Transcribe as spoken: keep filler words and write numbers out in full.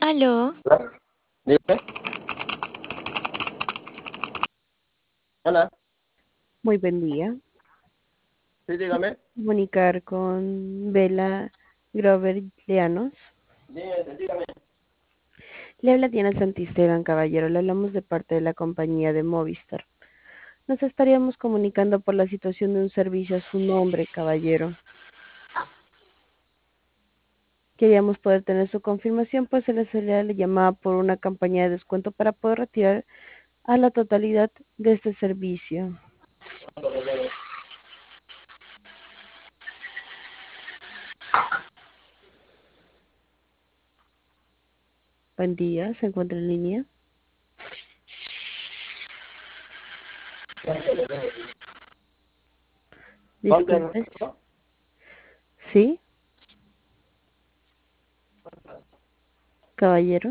Aló, Hola, dime. Hola, Muy buen día. sí, dígame. Comunicar con Vela Grover Llanos. Dime, dígame. Le habla Diana Santisteban, caballero. Le hablamos de parte de la compañía de Movistar. Nos estaríamos comunicando por la situación de un servicio a su nombre, caballero. Queríamos poder tener su confirmación, pues se le salía la llamada por una campaña de descuento para poder retirar a la totalidad de este servicio. Buen día, ¿se encuentra en línea? ¿Cuánto Disculpe. es? ¿Sí, caballero?